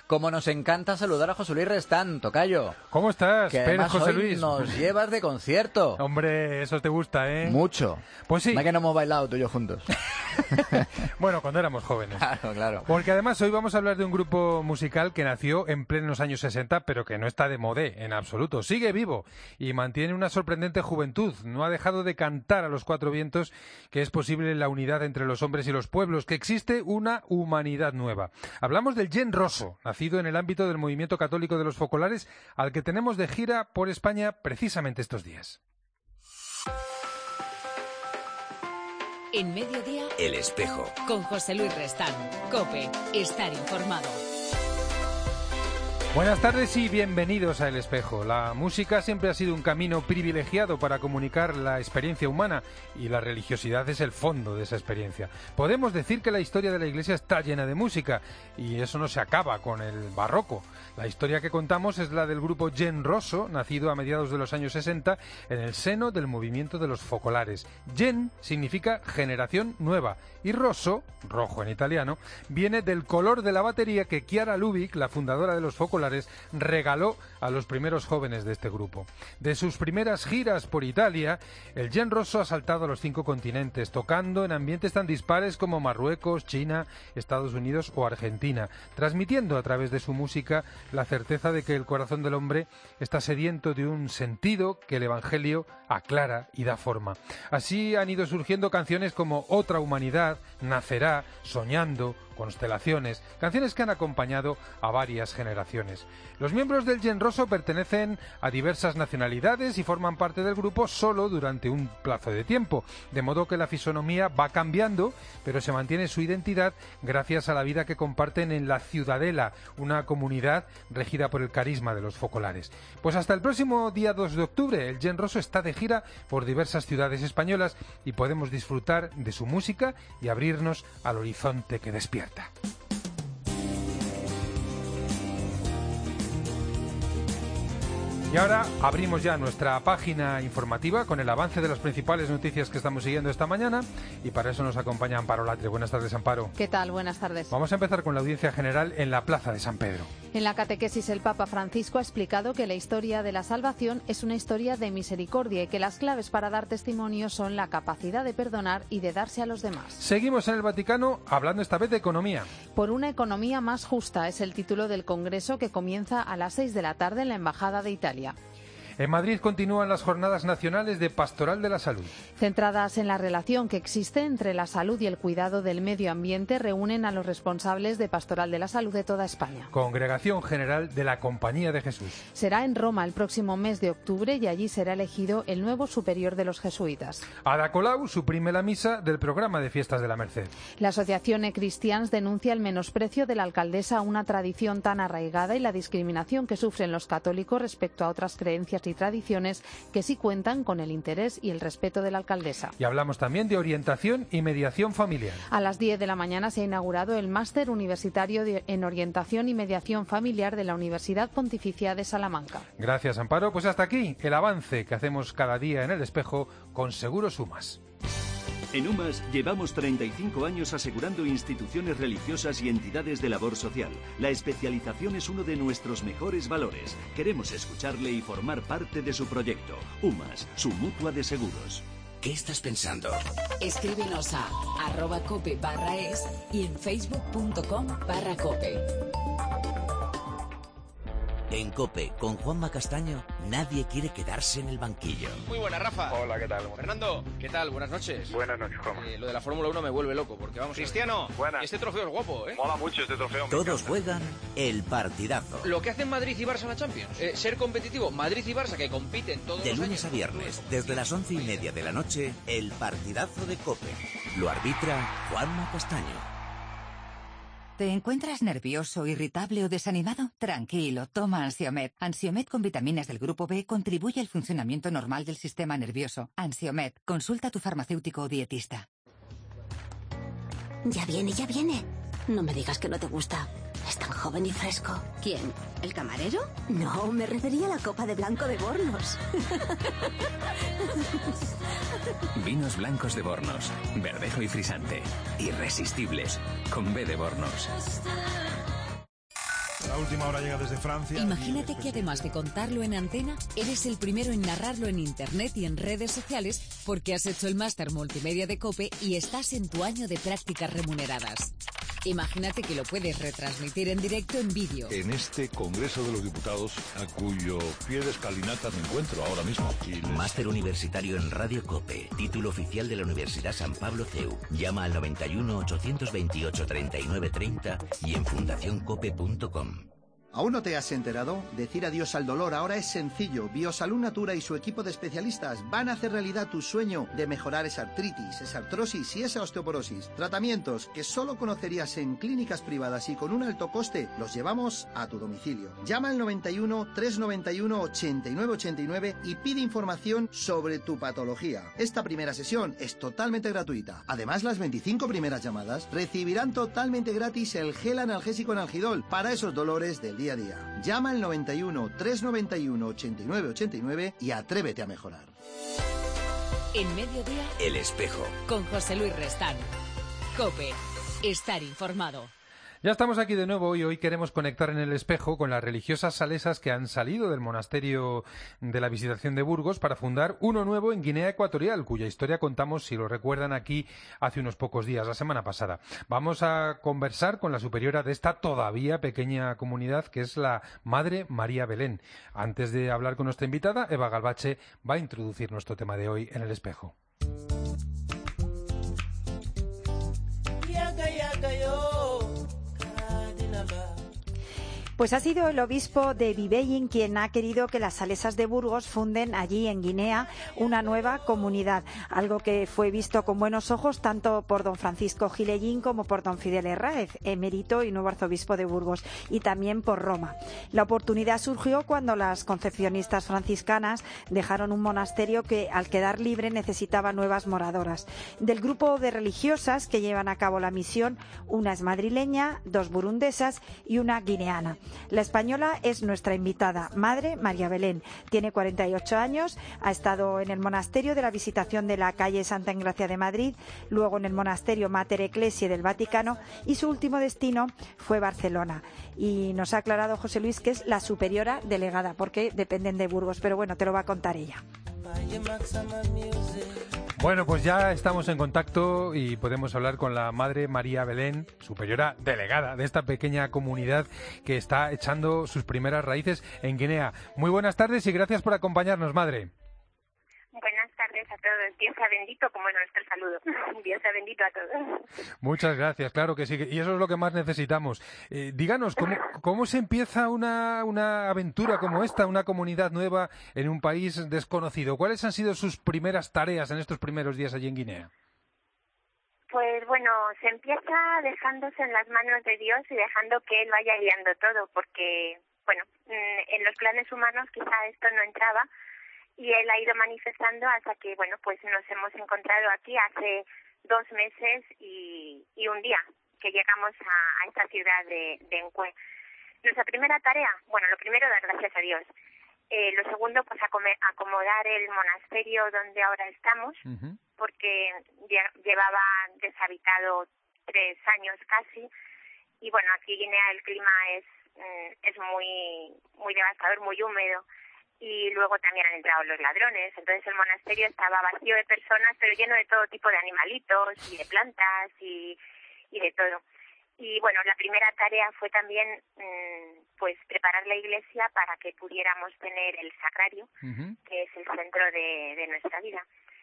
Como nos encanta saludar a José Luis Restán, tocayo. ¿Cómo estás, Que Pérez además José hoy Luis? nos llevas de concierto. Hombre, eso te gusta, ¿eh? Mucho. Pues sí. No es que no hemos bailado tú y yo juntos. Bueno, cuando éramos jóvenes. Claro, claro. Porque además hoy vamos a hablar de un grupo musical que nació en plenos años 60, pero que no está de modé en absoluto. Sigue vivo y mantiene una sorprendente juventud. No ha dejado de cantar a los cuatro vientos que es posible la unidad entre los hombres y los pueblos, que existe una humanidad nueva. Hablamos del Gen Rosso, nacido en el ámbito del movimiento católico de los focolares, al que tenemos de gira por España precisamente estos días. En Mediodía, El Espejo. Con José Luis Restán. COPE. Estar informado. Buenas tardes y bienvenidos a El Espejo. La música siempre ha sido un camino privilegiado para comunicar la experiencia humana y la religiosidad es el fondo de esa experiencia. Podemos decir que la historia de la Iglesia está llena de música y eso no se acaba con el barroco. La historia que contamos es la del grupo Gen Rosso, nacido a mediados de los años 60 en el seno del movimiento de los focolares. Gen significa generación nueva y Rosso, rojo en italiano, viene del color de la batería que Chiara Lubich, la fundadora de los focolares, regaló a los primeros jóvenes de este grupo. De sus primeras giras por Italia, el Gen Rosso ha saltado a los 5 continentes, tocando en ambientes tan dispares como Marruecos, China, Estados Unidos o Argentina, transmitiendo a través de su música la certeza de que el corazón del hombre está sediento de un sentido que el Evangelio aclara y da forma. Así han ido surgiendo canciones como Otra Humanidad, Nacerá, Soñando, Constelaciones, canciones que han acompañado a varias generaciones. Los miembros del Gen Rosso pertenecen a diversas nacionalidades y forman parte del grupo solo durante un plazo de tiempo, de modo que la fisonomía va cambiando, pero se mantiene su identidad gracias a la vida que comparten en la Ciudadela, una comunidad regida por el carisma de los focolares. Pues hasta el próximo día 2 de octubre, el Gen Rosso está de gira por diversas ciudades españolas y podemos disfrutar de su música y abrirnos al horizonte que despierta. Y ahora abrimos ya nuestra página informativa con el avance de las principales noticias que estamos siguiendo esta mañana y para eso nos acompaña Amparo Latre. Buenas tardes, Amparo. ¿Qué tal? Buenas tardes. Vamos a empezar con la audiencia general en la Plaza de San Pedro. En la catequesis el Papa Francisco ha explicado que la historia de la salvación es una historia de misericordia y que las claves para dar testimonio son la capacidad de perdonar y de darse a los demás. Seguimos en el Vaticano hablando esta vez de economía. Por una economía más justa es el título del congreso que comienza a las 6 de la tarde en la Embajada de Italia. En Madrid continúan las jornadas nacionales de Pastoral de la Salud. Centradas en la relación que existe entre la salud y el cuidado del medio ambiente, reúnen a los responsables de Pastoral de la Salud de toda España. Congregación General de la Compañía de Jesús. Será en Roma el próximo mes de octubre y allí será elegido el nuevo superior de los jesuitas. Ada Colau suprime la misa del programa de Fiestas de la Merced. La Asociación E-Cristians denuncia el menosprecio de la alcaldesa a una tradición tan arraigada y la discriminación que sufren los católicos respecto a otras creencias y tradiciones que sí cuentan con el interés y el respeto de la alcaldesa. Y hablamos también de orientación y mediación familiar. A las 10 de la mañana se ha inaugurado el Máster Universitario en Orientación y Mediación Familiar de la Universidad Pontificia de Salamanca. Gracias, Amparo. Pues hasta aquí el avance que hacemos cada día en El Espejo con Seguros UMAS. En UMAS llevamos 35 años asegurando instituciones religiosas y entidades de labor social. La especialización es uno de nuestros mejores valores. Queremos escucharle y formar parte de su proyecto. UMAS, su mutua de seguros. ¿Qué estás pensando? Escríbenos a @cope/es y en facebook.com/cope. En COPE, con Juanma Castaño, nadie quiere quedarse en el banquillo. Muy buena, Rafa. Hola, ¿qué tal? Fernando, ¿qué tal? Buenas noches. Buenas noches, Juanma. Lo de la Fórmula 1 me vuelve loco, porque vamos... Cristiano, buenas. Este trofeo es guapo, ¿eh? Mola mucho este trofeo. Todos juegan el partidazo. Lo que hacen Madrid y Barça en la Champions. Ser competitivo. Madrid y Barça que compiten todos De los lunes años. a viernes, desde las 11:30 de la noche, el partidazo de COPE. Lo arbitra Juanma Castaño. ¿Te encuentras nervioso, irritable o desanimado? Tranquilo, toma Ansiomed. Ansiomed con vitaminas del grupo B contribuye al funcionamiento normal del sistema nervioso. Ansiomed, consulta a tu farmacéutico o dietista. Ya viene, ya viene. No me digas que no te gusta. Es tan joven y fresco. ¿Quién? ¿El camarero? No, me refería a la copa de blanco de Bornos. Vinos blancos de Bornos, verdejo y frisante. Irresistibles, con B de Bornos. última hora llega desde Francia. Imagínate que además de contarlo en antena, eres el primero en narrarlo en internet y en redes sociales porque has hecho el máster multimedia de COPE y estás en tu año de prácticas remuneradas. Imagínate que lo puedes retransmitir en directo en vídeo. En este Congreso de los Diputados, a cuyo pie de escalinata me encuentro ahora mismo. Máster universitario en Radio COPE, título oficial de la Universidad San Pablo CEU. Llama al 91 828 39 30 y en fundacioncope.com. ¿Aún no te has enterado? Decir adiós al dolor ahora es sencillo. Biosalud Natura y su equipo de especialistas van a hacer realidad tu sueño de mejorar esa artritis, esa artrosis y esa osteoporosis. Tratamientos que solo conocerías en clínicas privadas y con un alto coste los llevamos a tu domicilio. Llama al 91 391 89 89 y pide información sobre tu patología. Esta primera sesión es totalmente gratuita. Además, las 25 primeras llamadas recibirán totalmente gratis el gel analgésico Analgidol para esos dolores del día a día. Llama al 91 391 89 89 y atrévete a mejorar. En Mediodía, El Espejo, con José Luis Restán. COPE. Estar informado. Ya estamos aquí de nuevo y hoy queremos conectar en El Espejo con las religiosas salesas que han salido del monasterio de la Visitación de Burgos para fundar uno nuevo en Guinea Ecuatorial, cuya historia contamos, si lo recuerdan, aquí hace unos pocos días, la semana pasada. Vamos a conversar con la superiora de esta todavía pequeña comunidad, que es la Madre María Belén. Antes de hablar con nuestra invitada, Eva Galvache va a introducir nuestro tema de hoy en El Espejo. Pues ha sido el obispo de Bibeyin quien ha querido que las salesas de Burgos funden allí en Guinea una nueva comunidad, algo que fue visto con buenos ojos tanto por don Francisco Gilellín como por don Fidel Herráez, emérito y nuevo arzobispo de Burgos, y también por Roma. La oportunidad surgió cuando las concepcionistas franciscanas dejaron un monasterio que, al quedar libre, necesitaba nuevas moradoras. Del grupo de religiosas que llevan a cabo la misión, una es madrileña, dos burundesas y una guineana. La española es nuestra invitada, Madre María Belén. Tiene 48 años, ha estado en el monasterio de la Visitación de la calle Santa Engracia de Madrid, luego en el monasterio Mater Ecclesiae del Vaticano y su último destino fue Barcelona. Y nos ha aclarado José Luis que es la superiora delegada, porque dependen de Burgos, pero bueno, te lo va a contar ella. Bueno, pues ya estamos en contacto y podemos hablar con la Madre María Belén, superiora delegada de esta pequeña comunidad que está echando sus primeras raíces en Guinea. Muy buenas tardes y gracias por acompañarnos, Madre. Buenas tardes a todos. Dios sea bendito, como nuestro saludo. Dios sea bendito a todos. Muchas gracias, claro que sí. Y eso es lo que más necesitamos. Díganos, ¿cómo se empieza una aventura como esta, una comunidad nueva en un país desconocido? ¿Cuáles han sido sus primeras tareas en estos primeros días allí en Guinea? Pues bueno, se empieza dejándose en las manos de Dios y dejando que Él vaya guiando todo, porque, bueno, en los planes humanos quizá esto no entraba, y Él ha ido manifestando hasta que, bueno, pues nos hemos encontrado aquí hace 2 meses y un día que llegamos a esta ciudad de Encue. Nuestra primera tarea, bueno, lo primero, dar gracias a Dios. Lo segundo, pues acomodar el monasterio donde ahora estamos, porque llevaba deshabitado 3 años casi, y bueno, aquí en Guinea el clima es muy devastador, muy húmedo. Y luego también han entrado los ladrones, entonces el monasterio estaba vacío de personas, pero lleno de todo tipo de animalitos y de plantas y de todo. Y bueno, la primera tarea fue también pues preparar la iglesia para que pudiéramos tener el sagrario, que es el centro de nuestra vida.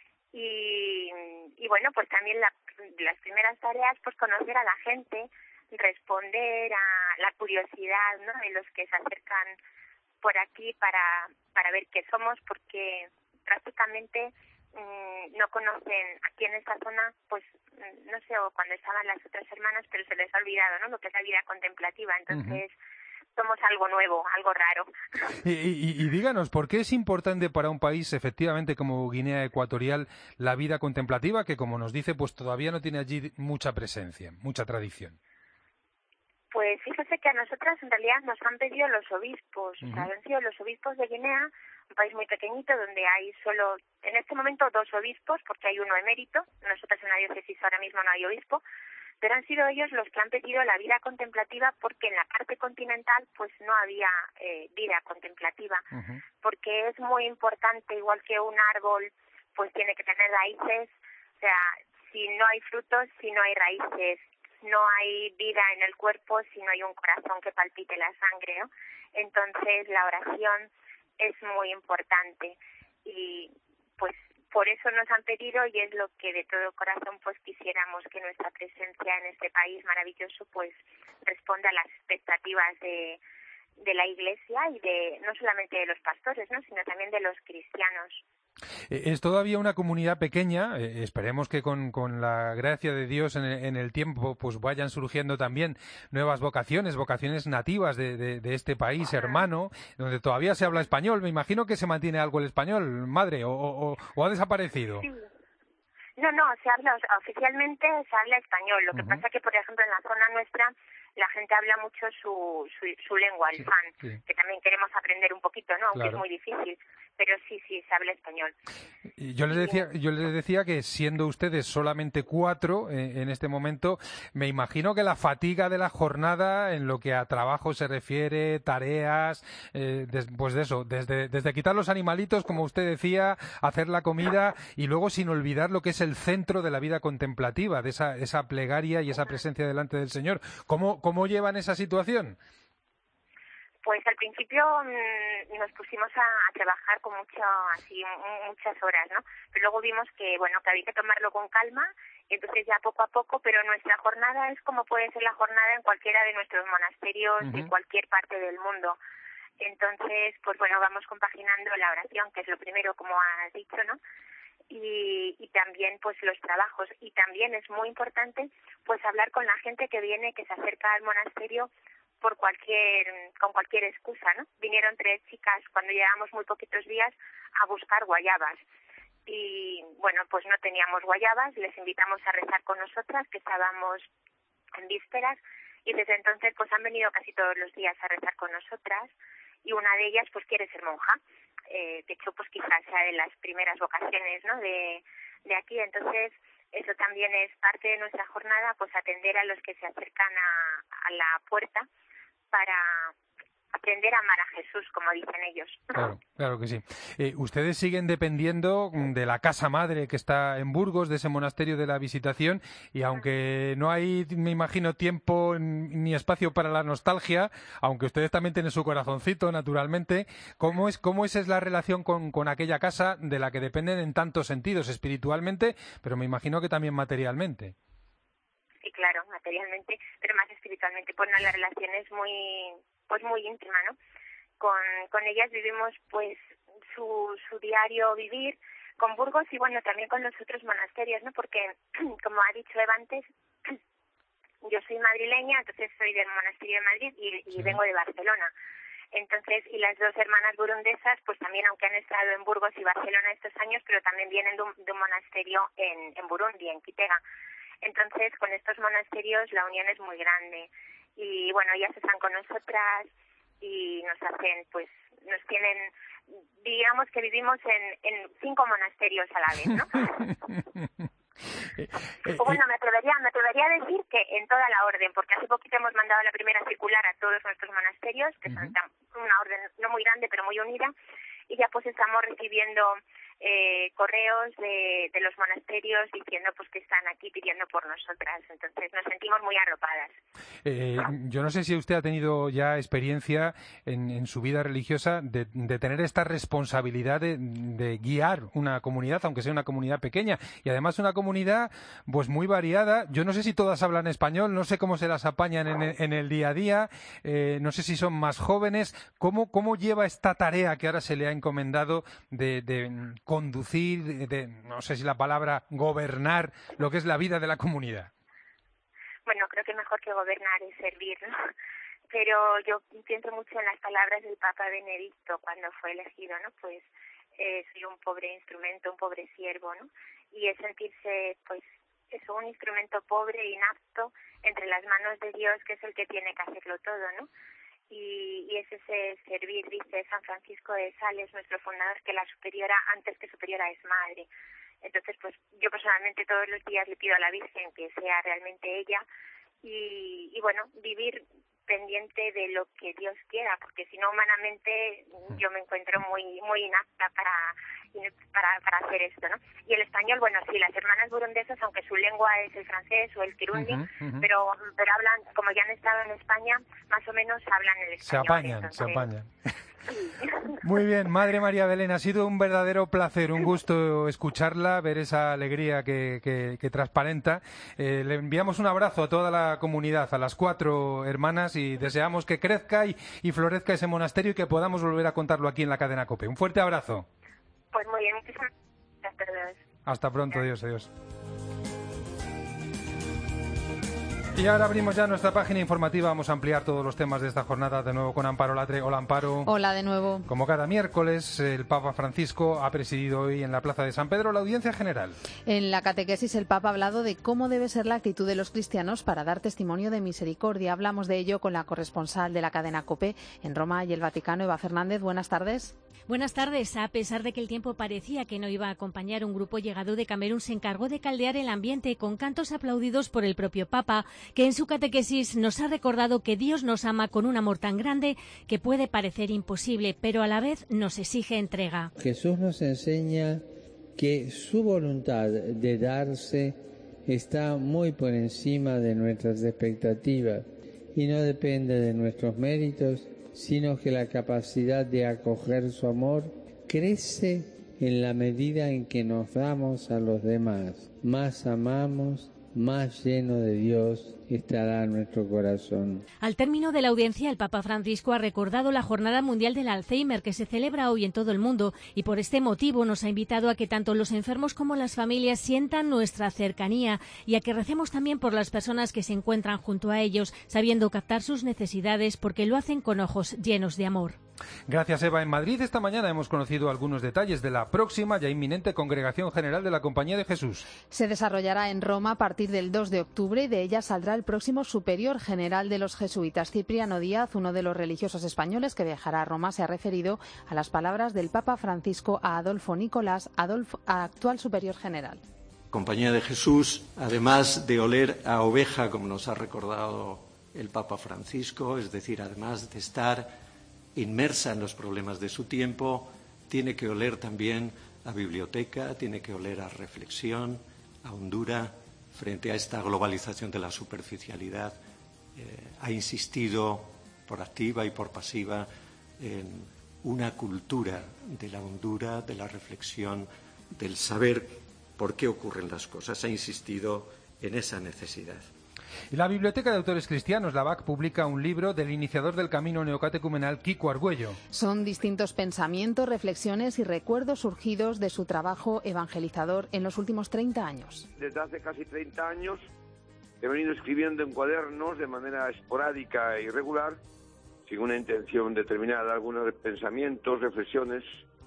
Y bueno, pues también las primeras tareas, pues conocer a la gente, responder a la curiosidad, ¿no?, de los que se acercan por aquí para ver qué somos, porque prácticamente no conocen aquí en esta zona, pues no sé, o cuando estaban las otras hermanas, pero se les ha olvidado, ¿no?, lo que es la vida contemplativa. Entonces somos algo nuevo, algo raro. Y díganos, ¿por qué es importante para un país, efectivamente, como Guinea Ecuatorial, la vida contemplativa, que, como nos dice, pues todavía no tiene allí mucha presencia, mucha tradición? Pues fíjese que a nosotras en realidad nos han pedido los obispos, o sea, han sido los obispos de Guinea, un país muy pequeñito donde hay solo, en este momento, 2 obispos, porque hay uno emérito. Nosotras en la diócesis ahora mismo no hay obispo, pero han sido ellos los que han pedido la vida contemplativa porque en la parte continental pues no había vida contemplativa, porque es muy importante, igual que un árbol pues tiene que tener raíces, o sea, si no hay frutos, si no hay raíces, no hay vida en el cuerpo, si no hay un corazón que palpite la sangre, ¿no? Entonces la oración es muy importante y pues por eso nos han pedido, y es lo que de todo corazón pues quisiéramos, que nuestra presencia en este país maravilloso pues responda a las expectativas de la Iglesia y de no solamente de los pastores, ¿no?, sino también de los cristianos. Es todavía una comunidad pequeña, esperemos que con la gracia de Dios en el tiempo pues vayan surgiendo también nuevas vocaciones nativas de este país hermano, donde todavía se habla español. Me imagino que se mantiene algo el español, madre, o ha desaparecido. Sí. No, se habla, oficialmente se habla español. Lo que pasa que, por ejemplo, en la zona nuestra la gente habla mucho su lengua, el fan, que también queremos aprender un poquito, ¿no? Aunque es muy difícil, pero sí, se habla español. Yo les decía que siendo ustedes solamente 4 en este momento, me imagino que la fatiga de la jornada en lo que a trabajo se refiere, tareas, pues de eso, desde quitar los animalitos, como usted decía, hacer la comida y luego sin olvidar lo que es el centro de la vida contemplativa, de esa plegaria y esa presencia delante del Señor. ¿Cómo llevan esa situación? Pues al principio nos pusimos a trabajar con muchas horas, ¿no? Pero luego vimos que, bueno, que había que tomarlo con calma, y entonces ya poco a poco, pero nuestra jornada es como puede ser la jornada en cualquiera de nuestros monasterios de cualquier parte del mundo. Entonces, pues bueno, vamos compaginando la oración, que es lo primero, como has dicho, ¿no? Y también pues los trabajos, y también es muy importante pues hablar con la gente que viene, que se acerca al monasterio con cualquier excusa, ¿no? Vinieron 3 chicas cuando llevamos muy poquitos días a buscar guayabas y bueno, pues no teníamos guayabas, les invitamos a rezar con nosotras, que estábamos en vísperas, y desde entonces pues han venido casi todos los días a rezar con nosotras, y una de ellas pues quiere ser monja. De hecho pues quizás sea de las primeras vocaciones, ¿no?, de aquí. Entonces eso también es parte de nuestra jornada, pues atender a los que se acercan a la puerta para aprender a amar a Jesús, como dicen ellos. Claro que sí. Ustedes siguen dependiendo de la casa madre que está en Burgos, de ese monasterio de la Visitación, y aunque no hay, me imagino, tiempo ni espacio para la nostalgia, aunque ustedes también tienen su corazoncito, naturalmente, ¿cómo es la relación con aquella casa de la que dependen en tantos sentidos, espiritualmente, pero me imagino que también materialmente? Sí, claro, materialmente, pero más espiritualmente. Pues no, la relación es muy íntima, ¿no? Con ellas vivimos pues su diario vivir con Burgos y bueno, también con los otros monasterios, ¿no? Porque como ha dicho Eva antes, yo soy madrileña, entonces soy del monasterio de Madrid y vengo de Barcelona. Entonces, y las 2 hermanas burundesas, pues también, aunque han estado en Burgos y Barcelona estos años, pero también vienen de un monasterio en Burundi, en Kitega. Entonces, con estos monasterios la unión es muy grande y bueno, ellas están con nosotras y nos tienen, digamos que vivimos en 5 monasterios a la vez, ¿no? Bueno, me atrevería a decir que en toda la orden, porque hace poquito hemos mandado la primera circular a todos nuestros monasterios, que son una orden no muy grande pero muy unida, y ya pues estamos recibiendo correos de los monasterios diciendo pues que están aquí pidiendo por nosotras, entonces nos sentimos muy arropadas. Yo no sé si usted ha tenido ya experiencia en su vida religiosa de tener esta responsabilidad de guiar una comunidad, aunque sea una comunidad pequeña, y además una comunidad pues muy variada. Yo no sé si todas hablan español, no sé cómo se las apañan en el día a día, no sé si son más jóvenes. ¿Cómo lleva esta tarea que ahora se le ha encomendado de conducir, no sé si la palabra gobernar, lo que es la vida de la comunidad? Bueno, creo que mejor que gobernar es servir, ¿no? Pero yo pienso mucho en las palabras del Papa Benedicto cuando fue elegido, ¿no? Pues soy un pobre instrumento, un pobre siervo, ¿no? Y es sentirse, pues, eso, un instrumento pobre, inapto, entre las manos de Dios, que es el que tiene que hacerlo todo, ¿no? Y es ese servir, dice San Francisco de Sales, nuestro fundador, que la superiora, antes que superiora, es madre. Entonces, pues yo personalmente todos los días le pido a la Virgen que sea realmente ella y bueno, vivir pendiente de lo que Dios quiera, porque si no, humanamente yo me encuentro muy inapta para hacer esto, ¿no? Y el español, bueno, sí, las hermanas burundesas, aunque su lengua es el francés o el kirundi, pero hablan, como ya han estado en España, más o menos hablan el español. Se apañan. Muy bien, Madre María Belén, ha sido un verdadero placer, un gusto escucharla, ver esa alegría que transparenta. Le enviamos un abrazo a toda la comunidad, a las 4 hermanas, y deseamos que crezca y florezca ese monasterio y que podamos volver a contarlo aquí en la cadena COPE. Un fuerte abrazo. Pues muy bien, muchísimas gracias. Hasta pronto, adiós. Y ahora abrimos ya nuestra página informativa. Vamos a ampliar todos los temas de esta jornada de nuevo con Amparo Latre. Hola, Amparo. Hola de nuevo. Como cada miércoles, el Papa Francisco ha presidido hoy en la Plaza de San Pedro la audiencia general. En la catequesis el Papa ha hablado de cómo debe ser la actitud de los cristianos para dar testimonio de misericordia. Hablamos de ello con la corresponsal de la cadena COPE en Roma y el Vaticano, Eva Fernández. Buenas tardes. Buenas tardes. A pesar de que el tiempo parecía que no iba a acompañar, un grupo llegado de Camerún se encargó de caldear el ambiente con cantos aplaudidos por el propio Papa, que en su catequesis nos ha recordado que Dios nos ama con un amor tan grande que puede parecer imposible, pero a la vez nos exige entrega. Jesús nos enseña que su voluntad de darse está muy por encima de nuestras expectativas y no depende de nuestros méritos, sino que la capacidad de acoger su amor crece en la medida en que nos damos a los demás. Más amamos, más lleno de Dios estará nuestro corazón. Al término de la audiencia, el Papa Francisco ha recordado la Jornada Mundial del Alzheimer que se celebra hoy en todo el mundo y por este motivo nos ha invitado a que tanto los enfermos como las familias sientan nuestra cercanía y a que recemos también por las personas que se encuentran junto a ellos, sabiendo captar sus necesidades porque lo hacen con ojos llenos de amor. Gracias, Eva. En Madrid esta mañana hemos conocido algunos detalles de la próxima ya inminente Congregación General de la Compañía de Jesús. Se desarrollará en Roma a partir del 2 de octubre y de ella saldrá el próximo Superior General de los Jesuitas. Cipriano Díaz, uno de los religiosos españoles que viajará a Roma, se ha referido a las palabras del Papa Francisco a Adolfo Nicolás, actual Superior General. Compañía de Jesús, además de oler a oveja, como nos ha recordado el Papa Francisco, es decir, además de estar inmersa en los problemas de su tiempo, tiene que oler también a biblioteca, tiene que oler a reflexión, a hondura, frente a esta globalización de la superficialidad. Ha insistido por activa y por pasiva en una cultura de la hondura, de la reflexión, del saber por qué ocurren las cosas. Ha insistido en esa necesidad. Y la Biblioteca de Autores Cristianos, la BAC, publica un libro del iniciador del camino neocatecumenal, Kiko Argüello. Son distintos pensamientos, reflexiones y recuerdos surgidos de su trabajo evangelizador en los últimos 30 años. Desde hace casi 30 años he venido escribiendo en cuadernos de manera esporádica e irregular, sin una intención determinada, algunos pensamientos, reflexiones,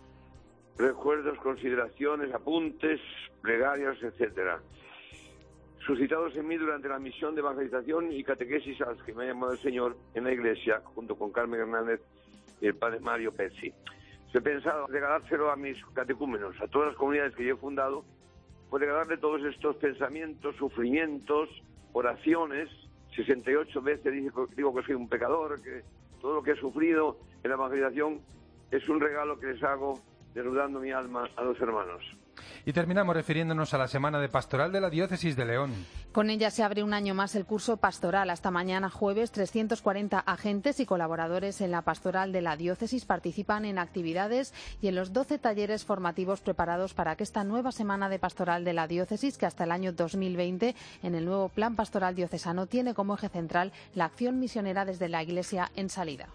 recuerdos, consideraciones, apuntes, plegarias, etcétera, suscitados en mí durante la misión de evangelización y catequesis a las que me ha llamado el Señor en la Iglesia, junto con Carmen Hernández y el padre Mario Pezzi. He pensado regalárselo a mis catecúmenos, a todas las comunidades que yo he fundado, pues regalarle todos estos pensamientos, sufrimientos, oraciones. 68 veces digo que soy un pecador, que todo lo que he sufrido en la evangelización es un regalo que les hago, desnudando mi alma a los hermanos. Y terminamos refiriéndonos a la Semana de Pastoral de la Diócesis de León. Con ella se abre un año más el curso pastoral. Hasta mañana jueves, 340 agentes y colaboradores en la pastoral de la diócesis participan en actividades y en los 12 talleres formativos preparados para que esta nueva Semana de Pastoral de la diócesis, que hasta el año 2020 en el nuevo Plan Pastoral Diocesano tiene como eje central la acción misionera desde la Iglesia en salida.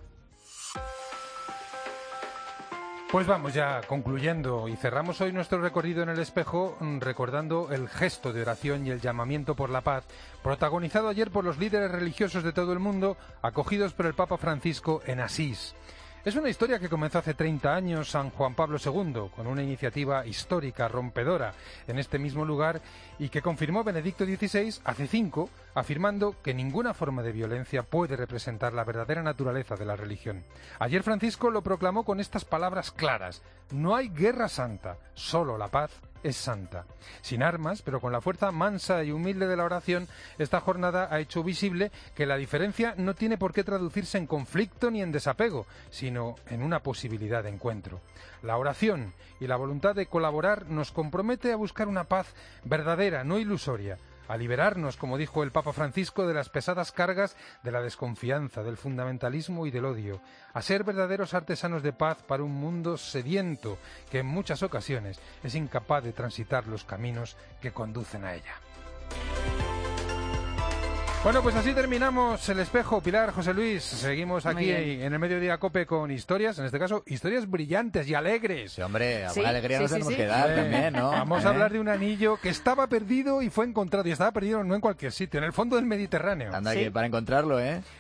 Pues vamos ya concluyendo y cerramos hoy nuestro recorrido en el espejo recordando el gesto de oración y el llamamiento por la paz protagonizado ayer por los líderes religiosos de todo el mundo acogidos por el Papa Francisco en Asís. Es una historia que comenzó hace 30 años San Juan Pablo II, con una iniciativa histórica, rompedora, en este mismo lugar, y que confirmó Benedicto XVI hace 5, afirmando que ninguna forma de violencia puede representar la verdadera naturaleza de la religión. Ayer Francisco lo proclamó con estas palabras claras: no hay guerra santa, solo la paz es santa. Sin armas, pero con la fuerza mansa y humilde de la oración, esta jornada ha hecho visible que la diferencia no tiene por qué traducirse en conflicto ni en desapego, sino en una posibilidad de encuentro. La oración y la voluntad de colaborar nos compromete a buscar una paz verdadera, no ilusoria, a liberarnos, como dijo el Papa Francisco, de las pesadas cargas de la desconfianza, del fundamentalismo y del odio, a ser verdaderos artesanos de paz para un mundo sediento que en muchas ocasiones es incapaz de transitar los caminos que conducen a ella. Bueno, pues así terminamos El Espejo. Pilar, José Luis, seguimos aquí en el Mediodía COPE con historias, en este caso, historias brillantes y alegres. Sí, hombre, alguna alegría nos tenemos que dar también, ¿no? Vamos a hablar de un anillo que estaba perdido y fue encontrado, y estaba perdido no en cualquier sitio, en el fondo del Mediterráneo. Anda, que para encontrarlo, ¿eh?